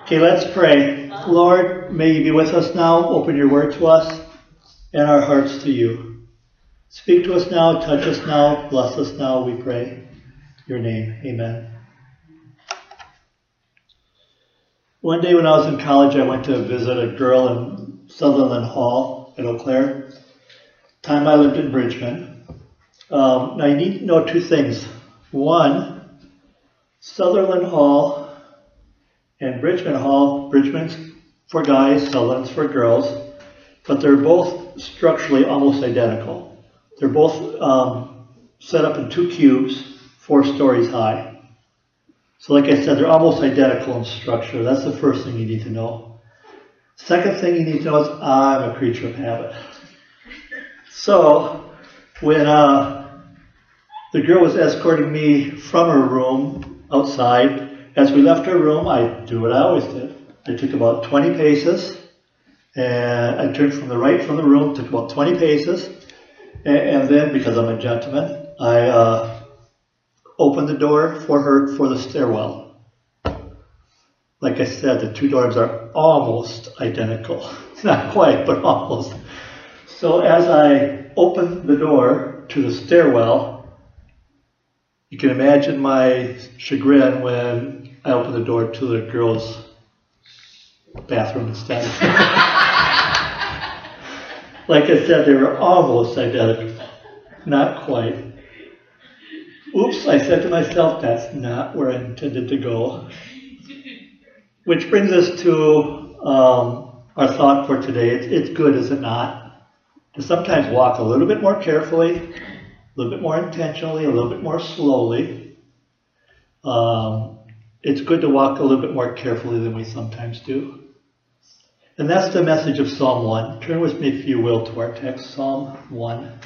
Okay, let's pray. Lord, may you be with us now. Open your word to us and our hearts to you. Speak to us now, touch us now, bless us now, we pray. In your name, amen. One day when I was in college, I went to visit a girl in Sutherland Hall in Eau Claire. Time I lived in Bridgman. Now you need to know two things. One, Sutherland Hall and Bridgman Hall, Bridgman's for guys, Sutherland's for girls, but they're both structurally almost identical. They're both set up in two cubes, 4 stories high. So like I said, they're almost identical in structure. That's the first thing you need to know. Second thing you need to know is I'm a creature of habit. So when the girl was escorting me from her room outside, as we left her room, I do what I always did. I took about 20 paces, and I turned from the right from the room, took about 20 paces, and then, because I'm a gentleman, I opened the door for her for the stairwell. Like I said, the two doors are almost identical. Not quite, but almost. So as I opened the door to the stairwell, you can imagine my chagrin when I opened the door to the girls' bathroom instead. Like I said, they were almost identical. Not quite. Oops, I said to myself, that's not where I intended to go. Which brings us to our thought for today. It's good, is it not? To sometimes walk a little bit more carefully, a little bit more intentionally, a little bit more slowly. It's good to walk a little bit more carefully than we sometimes do. And that's the message of Psalm 1. Turn with me, if you will, to our text, Psalm 1.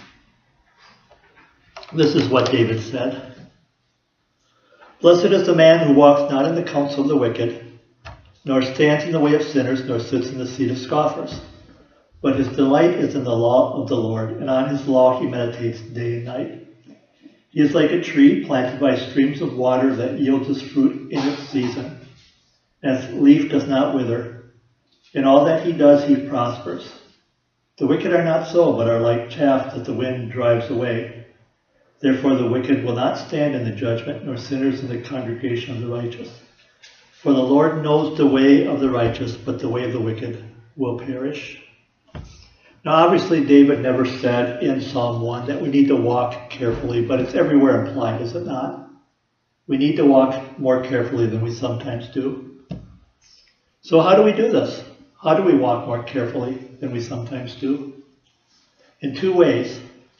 This is what David said. Blessed is the man who walks not in the counsel of the wicked, nor stands in the way of sinners, nor sits in the seat of scoffers. But his delight is in the law of the Lord, and on his law he meditates day and night. He is like a tree planted by streams of water that yields its fruit in its season, and its leaf does not wither. In all that he does, he prospers. The wicked are not so, but are like chaff that the wind drives away. Therefore the wicked will not stand in the judgment, nor sinners in the congregation of the righteous. For the Lord knows the way of the righteous, but the way of the wicked will perish. Now obviously David never said in Psalm 1 that we need to walk carefully, but it's everywhere implied, is it not? We need to walk more carefully than we sometimes do. So how do we do this? How do we walk more carefully than we sometimes do? In 2 ways.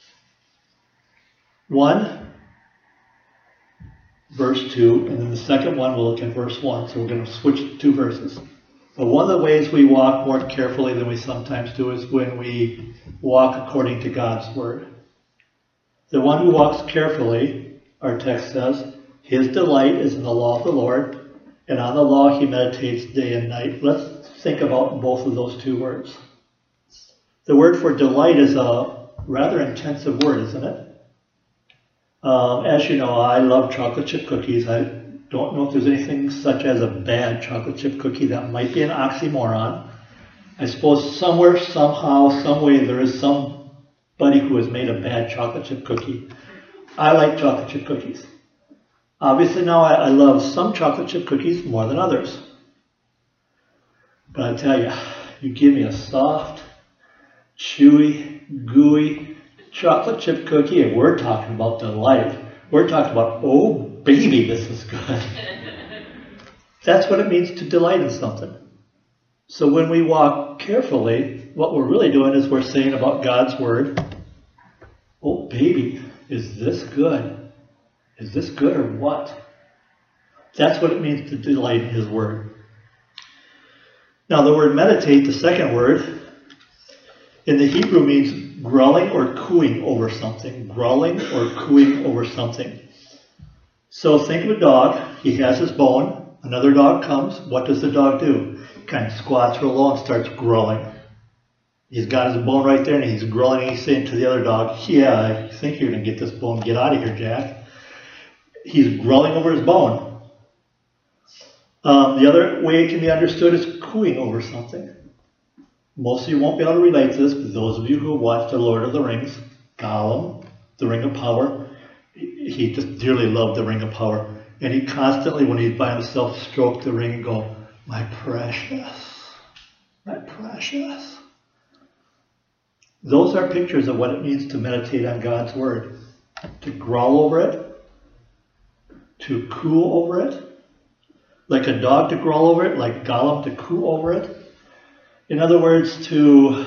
One, verse 2, and then the second one we'll look at verse 1. So we're going to switch 2 verses. But one of the ways we walk more carefully than we sometimes do is when we walk according to God's word. The one who walks carefully, our text says, his delight is in the law of the Lord, and on the law he meditates day and night. Let's think about both of those 2 words. The word for delight is a rather intensive word, isn't it? As you know, I love chocolate chip cookies. I don't know if there's anything such as a bad chocolate chip cookie. That might be an oxymoron. I suppose somewhere, somehow, some way there is somebody who has made a bad chocolate chip cookie. I like chocolate chip cookies. Obviously now I love some chocolate chip cookies more than others. But I tell you, you give me a soft, chewy, gooey chocolate chip cookie and we're talking about delight. We're talking about, oh baby, this is good. That's what it means to delight in something. So when we walk carefully, what we're really doing is we're saying about God's word, oh baby, is this good? Is this good or what? That's what it means to delight in his word. Now the word meditate, the second word, in the Hebrew means growling or cooing over something. Growling or cooing over something. So think of a dog. He has his bone. Another dog comes. What does the dog do? He kind of squats real low and starts growling. He's got his bone right there and he's growling and he's saying to the other dog, yeah, I think you're going to get this bone. Get out of here, Jack. He's growling over his bone. The other way it can be understood is cooing over something. Most of you won't be able to relate to this, but those of you who watched The Lord of the Rings, Gollum, The Ring of Power, he just dearly loved The Ring of Power. And he constantly, when he's by himself, stroked the ring and go, my precious, my precious. Those are pictures of what it means to meditate on God's Word. To growl over it, to coo over it, like a dog to growl over it, like Gollum to coo over it. In other words, to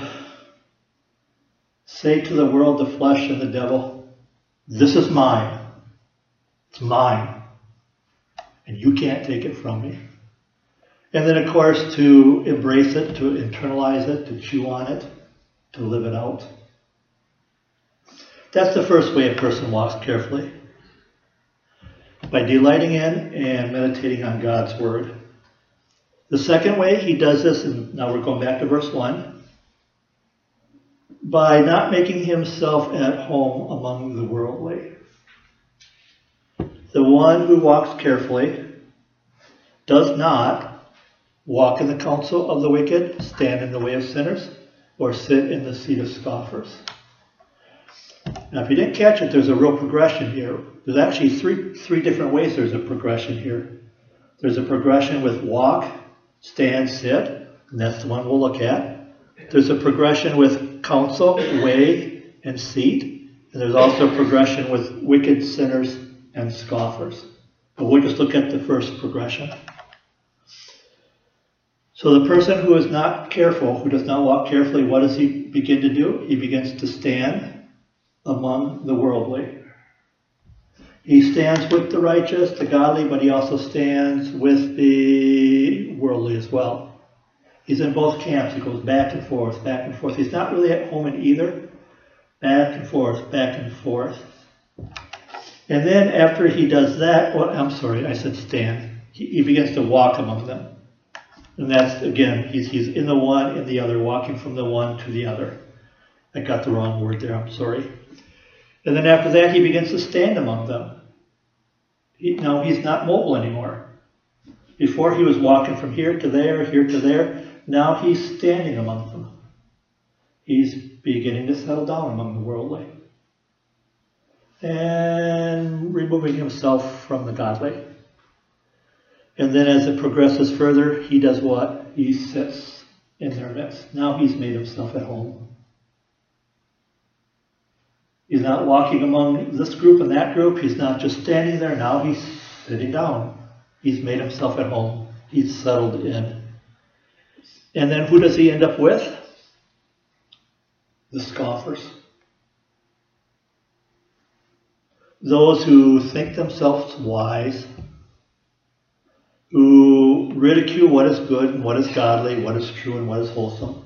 say to the world, the flesh, and the devil, this is mine. It's mine. And you can't take it from me. And then, of course, to embrace it, to internalize it, to chew on it, to live it out. That's the first way a person walks carefully. By delighting in and meditating on God's Word. The second way he does this, and now we're going back to verse 1, by not making himself at home among the worldly. The one who walks carefully does not walk in the counsel of the wicked, stand in the way of sinners, or sit in the seat of scoffers. Now, if you didn't catch it, there's a real progression here. There's actually three different ways there's a progression here. There's a progression with walk, stand, sit, and that's the one we'll look at. There's a progression with counsel, way, and seat. And there's also a progression with wicked sinners and scoffers. But we'll just look at the first progression. So the person who is not careful, who does not walk carefully, what does he begin to do? He begins to stand among the worldly. He stands with the righteous, the godly, but he also stands with the worldly as well. He's in both camps. He goes back and forth, back and forth. He's not really at home in either. Back and forth, back and forth. And then after he does that, I'm sorry, I said stand. He begins to walk among them. And that's, again, he's in the one, in the other, walking from the one to the other. I got the wrong word there, I'm sorry. And then after that, he begins to stand among them. Now he's not mobile anymore. Before he was walking from here to there. Now he's standing among them. He's beginning to settle down among the worldly. And removing himself from the godly. And then as it progresses further, he does what? He sits in their midst. Now he's made himself at home. He's not walking among this group and that group. He's not just standing there. Now he's sitting down. He's made himself at home. He's settled in. And then who does he end up with? The scoffers. Those who think themselves wise, who ridicule what is good and what is godly, what is true and what is wholesome,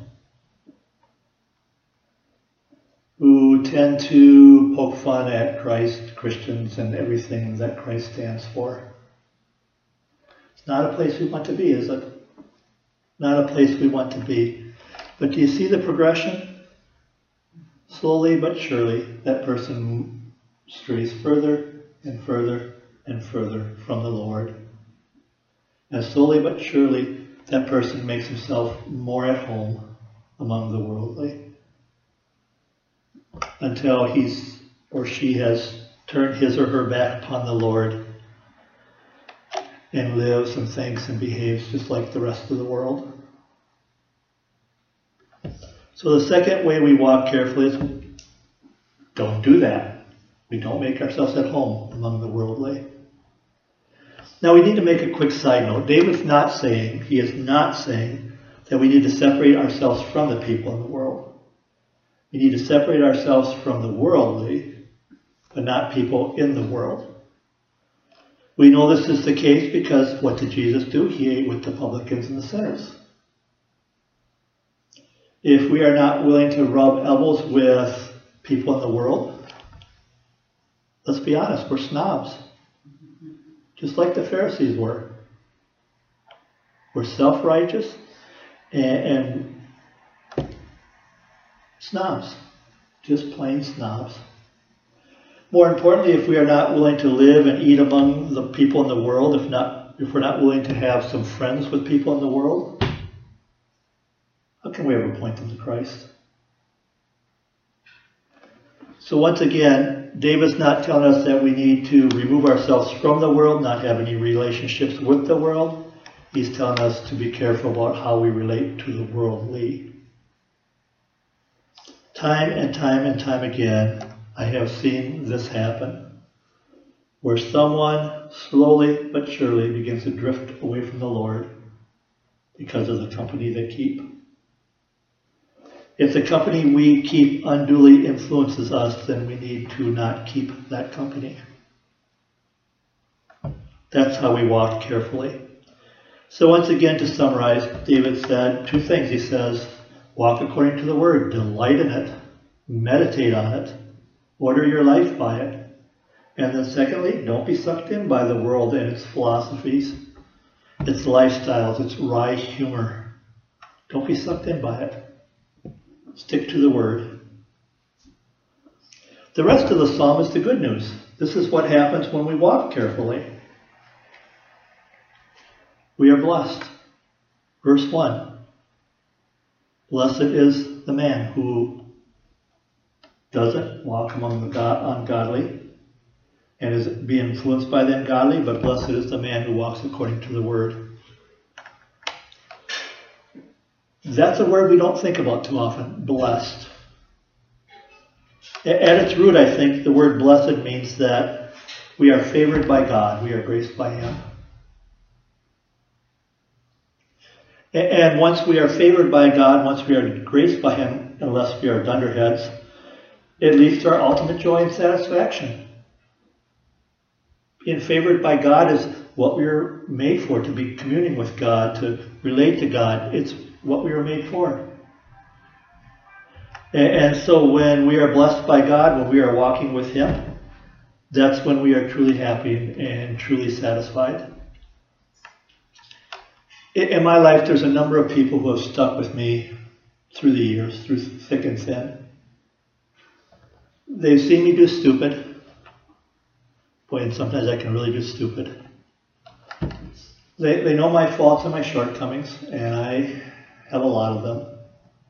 who tend to poke fun at Christ, Christians, and everything that Christ stands for. It's not a place we want to be, is it? Not a place we want to be. But do you see the progression? Slowly but surely, that person strays further and further and further from the Lord. And slowly but surely, that person makes himself more at home among the worldly. Until he's or she has turned his or her back upon the Lord and lives and thinks and behaves just like the rest of the world. So the second way we walk carefully is don't do that. We don't make ourselves at home among the worldly. Now we need to make a quick side note. David's not saying, he is not saying that we need to separate ourselves from the people in the world. We need to separate ourselves from the worldly, but not people in the world. We know this is the case because what did Jesus do? He ate with the publicans and the sinners. If we are not willing to rub elbows with people in the world, let's be honest, we're snobs. Just like the Pharisees were. We're self-righteous and snobs. Just plain snobs. More importantly, if we are not willing to live and eat among the people in the world, if not we're not willing to have some friends with people in the world, how can we ever point them to Christ? So once again, David's not telling us that we need to remove ourselves from the world, not have any relationships with the world. He's telling us to be careful about how we relate to the worldly. Time and time and time again, I have seen this happen, where someone slowly but surely begins to drift away from the Lord because of the company they keep. If the company we keep unduly influences us, then we need to not keep that company. That's how we walk carefully. So once again, to summarize, David said two things. He says, walk according to the word, delight in it, meditate on it, order your life by it. And then secondly, don't be sucked in by the world and its philosophies, its lifestyles, its wry humor. Don't be sucked in by it. Stick to the word. The rest of the psalm is the good news. This is what happens when we walk carefully. We are blessed. Verse 1. Blessed is the man who doesn't walk among the ungodly and is be influenced by the ungodly, but blessed is the man who walks according to the word. That's a word we don't think about too often, blessed. At its root, I think, the word blessed means that we are favored by God, we are graced by Him. And once we are favored by God, once we are graced by Him, unless we are dunderheads, it leads to our ultimate joy and satisfaction. Being favored by God is what we are made for, to be communing with God, to relate to God. It's what we were made for. And so when we are blessed by God, when we are walking with Him, that's when we are truly happy and truly satisfied. In my life, there's a number of people who have stuck with me through the years, through thick and thin. They've seen me do stupid. Boy, and sometimes I can really do stupid. They know my faults and my shortcomings, and I have a lot of them.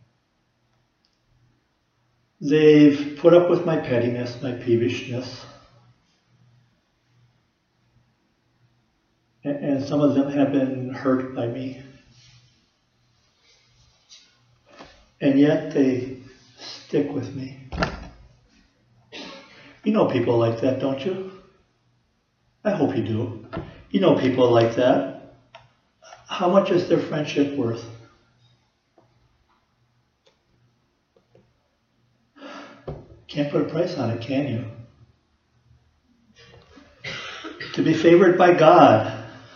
They've put up with my pettiness, my peevishness. And some of them have been hurt by me. And yet they stick with me. You know people like that, don't you? I hope you do. You know people like that. How much is their friendship worth? Can't put a price on it, can you? To be favored by God.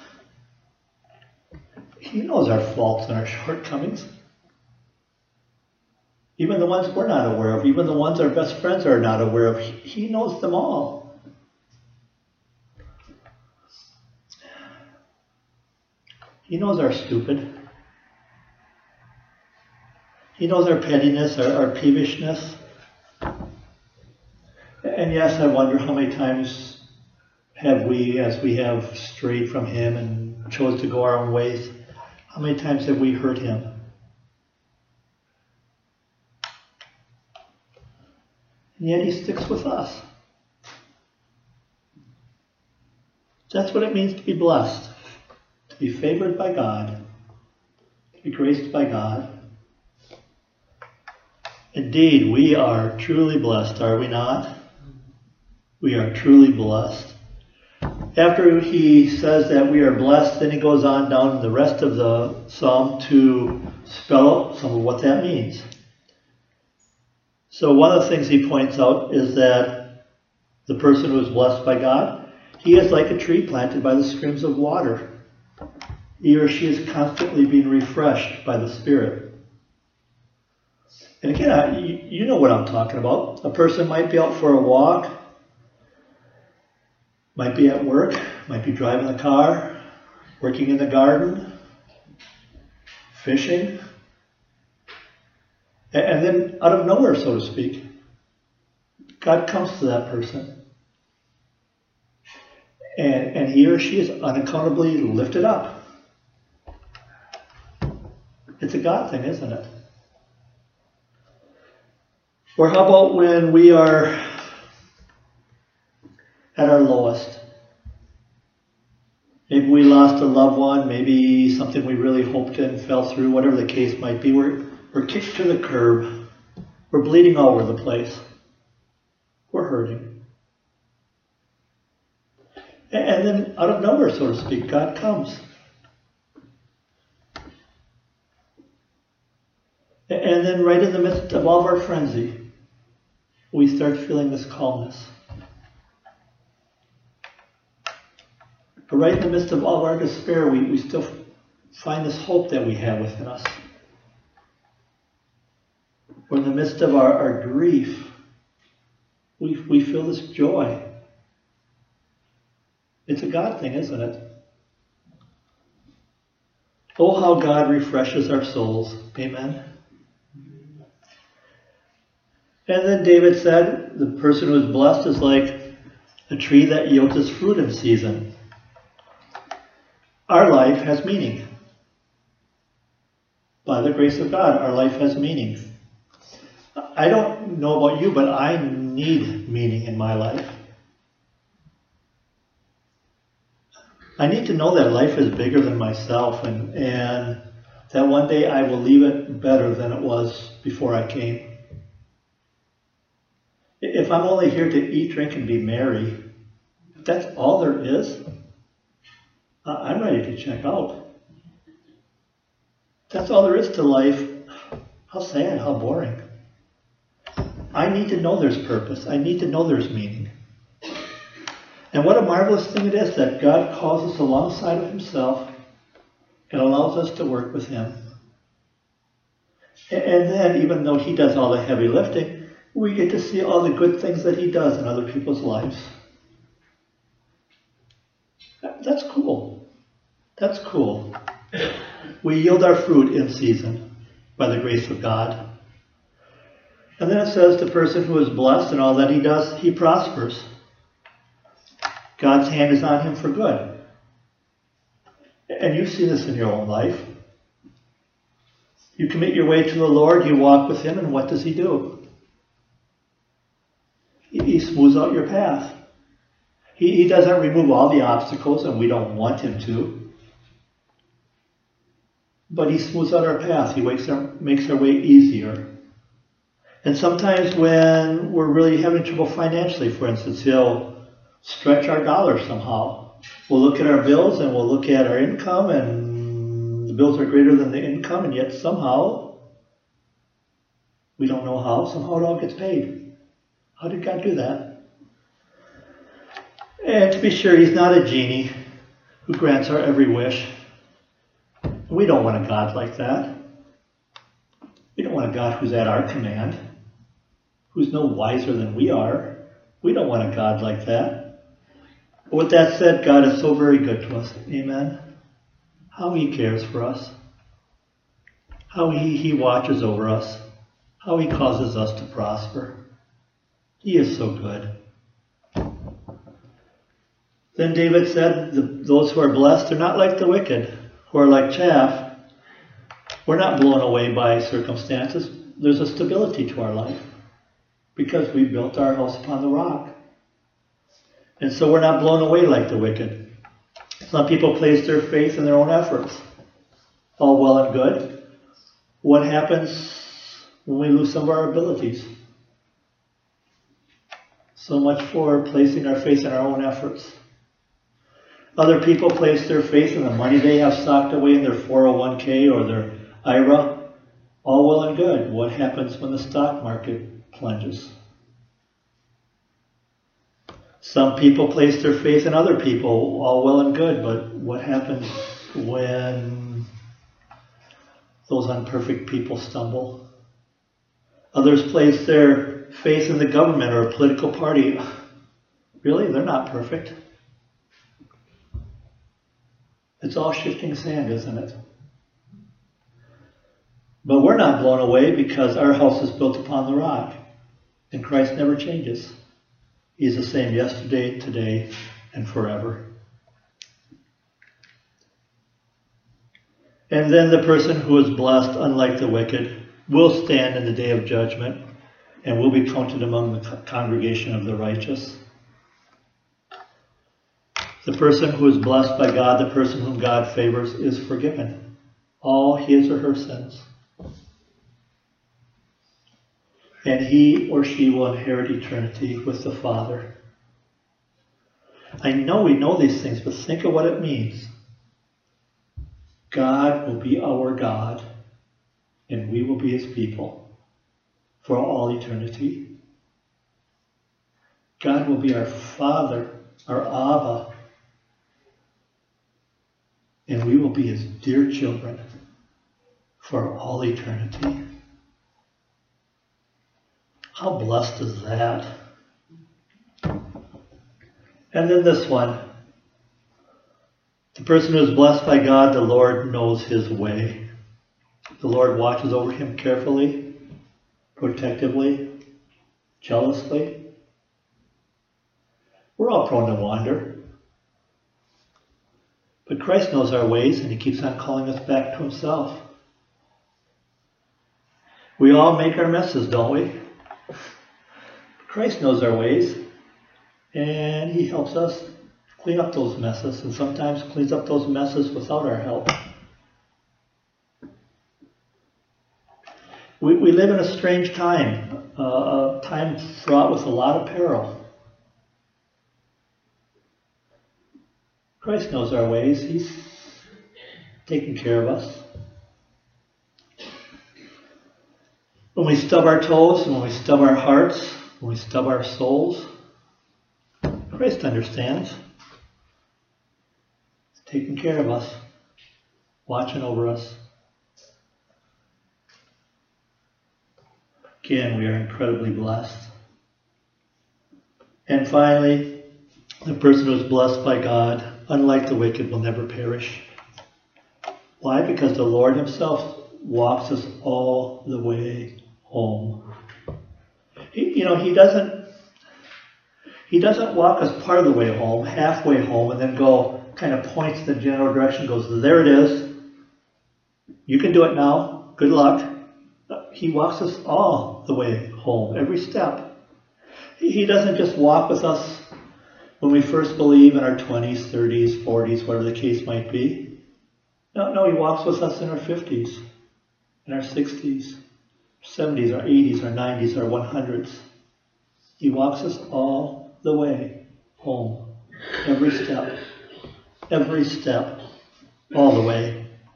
He knows our faults and our shortcomings. Even the ones we're not aware of, even the ones our best friends are not aware of, He knows them all. He knows our stupid. He knows our pettiness, our peevishness. And yes, I wonder how many times have we, as we have strayed from Him and chose to go our own ways, how many times have we hurt Him? And yet He sticks with us. That's what it means to be blessed. To be favored by God. To be graced by God. Indeed, we are truly blessed, are we not? We are truly blessed. After he says that we are blessed, then he goes on down the rest of the psalm to spell out some of what that means. So one of the things he points out is that the person who is blessed by God, he is like a tree planted by the streams of water. He or she is constantly being refreshed by the Spirit. And again, you know what I'm talking about. A person might be out for a walk, might be at work, might be driving the car, working in the garden, fishing, and then out of nowhere, so to speak, God comes to that person. and he or she is unaccountably lifted up. It's a God thing, isn't it? Or how about when we are at our lowest? Maybe we lost a loved one, maybe something we really hoped in fell through, whatever the case might be. We're kicked to the curb. We're bleeding all over the place. We're hurting. And then out of nowhere, so to speak, God comes. And then right in the midst of all of our frenzy, we start feeling this calmness. But right in the midst of all of our despair, we still find this hope that we have within us. Or in the midst of our grief, we feel this joy. It's a God thing, isn't it? Oh, how God refreshes our souls. Amen. And then David said, the person who is blessed is like a tree that yields its fruit in season. Our life has meaning. By the grace of God, our life has meaning. I don't know about you, but I need meaning in my life. I need to know that life is bigger than myself and that one day I will leave it better than it was before I came. If I'm only here to eat, drink, and be merry, if that's all there is, I'm ready to check out. If that's all there is to life, how sad, how boring. I need to know there's purpose. I need to know there's meaning. And what a marvelous thing it is that God calls us alongside of himself and allows us to work with him. And then, even though he does all the heavy lifting, we get to see all the good things that he does in other people's lives. That's cool. That's cool. We yield our fruit in season by the grace of God. And then it says the person who is blessed in all that he does, he prospers. God's hand is on him for good. And you see this in your own life. You commit your way to the Lord, you walk with him, and what does he do? He smooths out your path. He doesn't remove all the obstacles, and we don't want him to. But he smooths out our path. He makes our way easier. And sometimes when we're really having trouble financially, for instance, he'll stretch our dollar somehow. We'll look at our bills and we'll look at our income, and the bills are greater than the income, and yet somehow, we don't know how, somehow it all gets paid. How did God do that? And to be sure, he's not a genie who grants our every wish. We don't want a God like that. We don't want a God who's at our command, who's no wiser than we are. We don't want a God like that. But with that said, God is so very good to us. Amen. How he cares for us. How he watches over us. How he causes us to prosper. He is so good. Then David said, those who are blessed are not like the wicked, who are like chaff. We're not blown away by circumstances. There's a stability to our life because we built our house upon the rock. And so we're not blown away like the wicked. Some people place their faith in their own efforts. All well and good. What happens when we lose some of our abilities? So much for placing our faith in our own efforts. Other people place their faith in the money they have stocked away in their 401k or their IRA. All well and good. What happens when the stock market plunges? Some people place their faith in other people. All well and good. But what happens when those unperfect people stumble? Others place their faith in the government or a political party. Really? They're not perfect. It's all shifting sand, isn't it? But we're not blown away because our house is built upon the rock. And Christ never changes. He's the same yesterday, today, and forever. And then the person who is blessed, unlike the wicked, will stand in the day of judgment and will be counted among the congregation of the righteous. The person who is blessed by God, the person whom God favors, is forgiven all his or her sins. And he or she will inherit eternity with the Father. I know we know these things, but think of what it means. God will be our God, and we will be his people for all eternity. God will be our Father, our Abba, and we will be his dear children for all eternity. How blessed is that? And then this one. The person who is blessed by God, the Lord knows his way. The Lord watches over him carefully, protectively, jealously. We're all prone to wander. But Christ knows our ways, and he keeps on calling us back to himself. We all make our messes, don't we? Christ knows our ways, and he helps us clean up those messes, and sometimes cleans up those messes without our help. We live in a strange time, a time fraught with a lot of peril. Christ knows our ways. He's taking care of us. When we stub our toes, when we stub our hearts, when we stub our souls, Christ understands. He's taking care of us, watching over us. Again, we are incredibly blessed. And finally, the person who is blessed by God, unlike the wicked, will never perish. Why? Because the Lord himself walks us all the way home. He doesn't walk us part of the way home, halfway home, and then go, kind of points in the general direction, goes, there it is. You can do it now. Good luck. He walks us all the way home, every step. He doesn't just walk with us when we first believe in our 20s, 30s, 40s, whatever the case might be. No, he walks with us in our 50s, in our 60s, 70s, our 80s, our 90s, our 100s. He walks us all the way home, every step, all the way.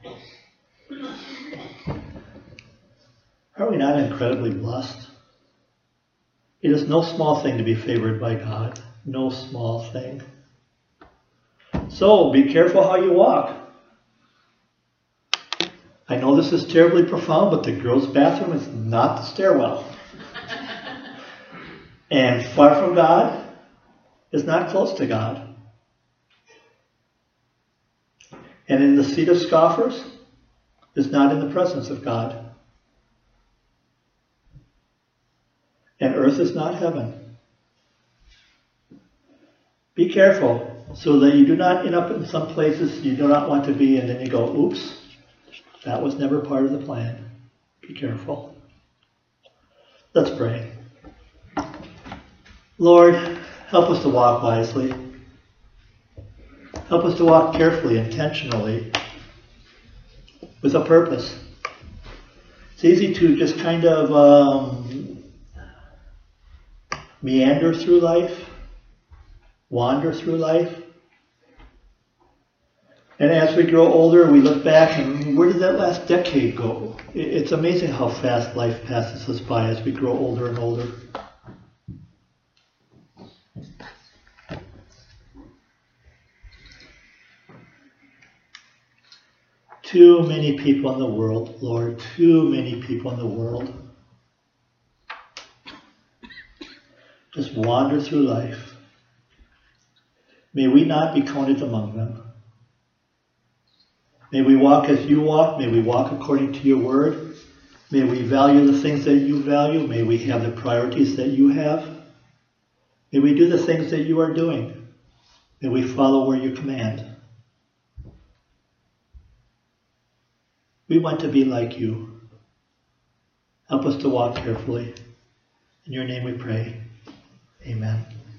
Are we not incredibly blessed? It is no small thing to be favored by God. No small thing. So be careful how you walk. I know this is terribly profound, but the girls' bathroom is not the stairwell. And far from God is not close to God. And in the seat of scoffers is not in the presence of God. And earth is not heaven. Be careful so that you do not end up in some places you do not want to be, and then you go, oops, that was never part of the plan. Be careful. Let's pray. Lord, help us to walk wisely. Help us to walk carefully, intentionally, with a purpose. It's easy to just kind of meander through life, wander through life. And as we grow older, we look back and where did that last decade go? It's amazing how fast life passes us by as we grow older and older. Too many people in the world, Lord, too many people in the world just wander through life. May we not be counted among them. May we walk as you walk. May we walk according to your word. May we value the things that you value. May we have the priorities that you have. May we do the things that you are doing. May we follow where you command. We want to be like you. Help us to walk carefully. In your name we pray. Amen.